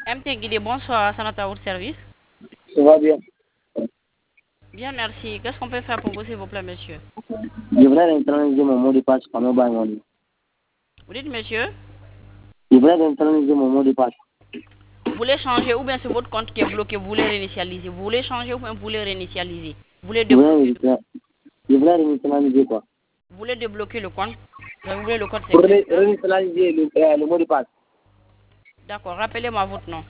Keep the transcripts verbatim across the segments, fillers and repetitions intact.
M T Guidé, bonsoir, ça notre service. Ça va bien. Bien, merci. Qu'est-ce qu'on peut faire pour vous, s'il vous plaît, monsieur? Je voudrais internaliser mon mot de passe par mobile money. Vous dites, monsieur? Je voudrais internaliser mon mot de passe. Vous voulez changer ou bien c'est votre compte qui est bloqué, vous voulez réinitialiser? Vous voulez changer ou bien vous voulez réinitialiser? Vous voulez Je voudrais, débloquer le... je voudrais réinitialiser quoi? Vous voulez débloquer le compte? Vous voulez le compte Pour sécuritaire? réinitialiser le, euh, le mot de passe. D'accord, rappelez-moi votre nom.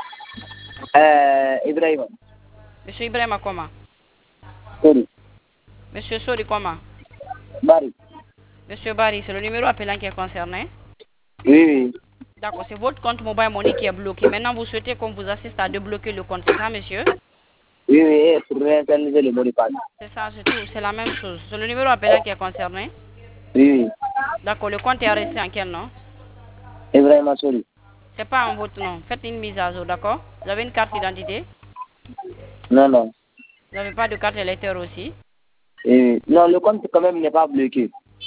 Euh, Ibrahim. Monsieur Ibrahima comment? Sorry. Monsieur Sori comment? Barry. Monsieur Barry, c'est le numéro appelant qui est concerné? Oui, oui. D'accord, c'est votre compte mobile money qui est bloqué. Maintenant, vous souhaitez qu'on vous assiste à débloquer le compte, c'est ça, monsieur? Oui, oui, et pour réinternaliser le mot de passe. C'est ça, c'est tout, c'est la même chose. C'est le numéro appelant qui est concerné? Oui, oui. D'accord, le compte est arrêté en quel nom? Ibrahim, sorry. C'est pas en votre nom. Faites une mise à jour, d'accord? Vous avez une carte d'identité? Non, non. Vous n'avez pas de carte électeur aussi? Oui, oui. Non, le compte quand même n'est pas bloqué.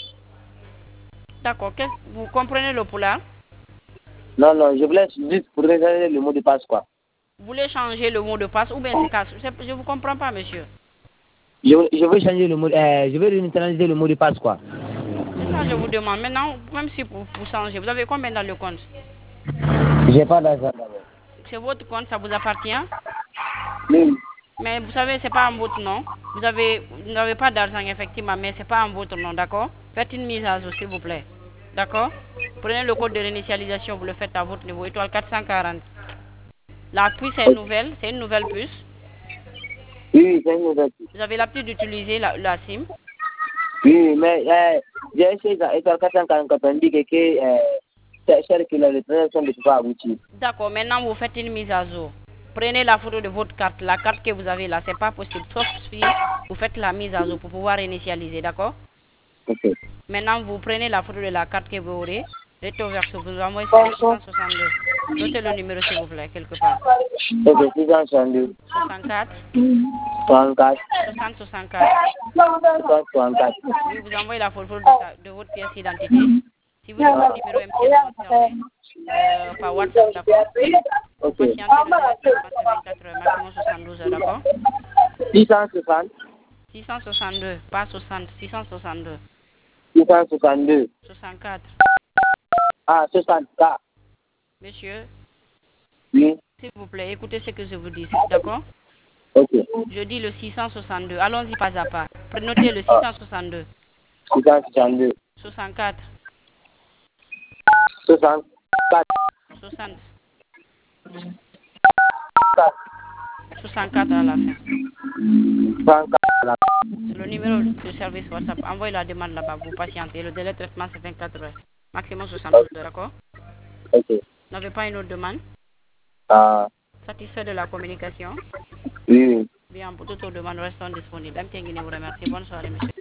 D'accord, vous comprenez le poulard? Non, non, je voulais juste pour réinternaliser le mot de passe quoi. Vous voulez changer le mot de passe ou bien c'est casse? Je ne vous comprends pas, monsieur. Je, je veux changer le mot, euh, je veux réinternaliser le mot de passe quoi. C'est ça, je vous demande. Maintenant, même si vous, vous changez, vous avez combien dans le compte? J'ai pas d'argent d'abord. C'est votre compte, ça vous appartient? Oui. Mais vous savez, c'est pas en votre nom. Vous avez, vous n'avez pas d'argent, effectivement, mais c'est pas en votre nom, d'accord? Faites une mise à jour, s'il vous plaît. D'accord? Prenez le code de réinitialisation, vous le faites à votre niveau, étoile quatre cent quarante. La puce est nouvelle, c'est une nouvelle puce. Oui, c'est une nouvelle puce. Vous avez l'habitude d'utiliser la, la SIM? Oui, mais euh, j'ai essayé à étoile quatre cent quarante, on dit que euh, c'est cher que la transaction ne peut pas aboutir. D'accord, maintenant vous faites une mise à jour. Prenez la photo de votre carte, la carte que vous avez là, c'est pas possible. Sauf si vous faites la mise à jour pour pouvoir initialiser, d'accord? Ok. Maintenant, vous prenez la photo de la carte que vous aurez, recto verso, vous envoyez sur six cent soixante-deux. Notez le numéro, s'il vous plaît, quelque part. Ok, six cent soixante-deux. soixante-quatre. soixante-quatre. soixante soixante-quatre. soixante-quatre. Oui, vous envoyez la photo de, sa- de votre pièce d'identité. Si vous avez le numéro M T N concerné, euh, par WhatsApp, d'accord? Vous Ok. patientez le délai de traitement, c'est vingt-quatre heures, maximum soixante-douze heures, d'accord? six cent soixante. six cent soixante-deux, pas soixante, six cent soixante-deux. six cent soixante-deux. soixante-quatre. Ah, soixante-quatre. Monsieur, Oui. s'il vous plaît, écoutez ce que je vous dis, d'accord? Ok. Je dis le six cent soixante-deux. Allons-y pas à pas. Notez le six cent soixante-deux. six cent soixante-deux. soixante-quatre. soixante-quatre. soixante. soixante-quatre à la fin. soixante-quatre. C'est le numéro de service WhatsApp. Envoyez la demande là-bas. Vous patientez. Le délai de traitement, c'est vingt-quatre heures. Maximum soixante-douze heures, d'accord? Ok. Vous n'avez pas une autre demande? Ah, Satisfait de la communication? oui, oui. Bien, pour toutes vos demandes, restons disponibles. M T N Guinée vous remercie. Bonne soirée, monsieur.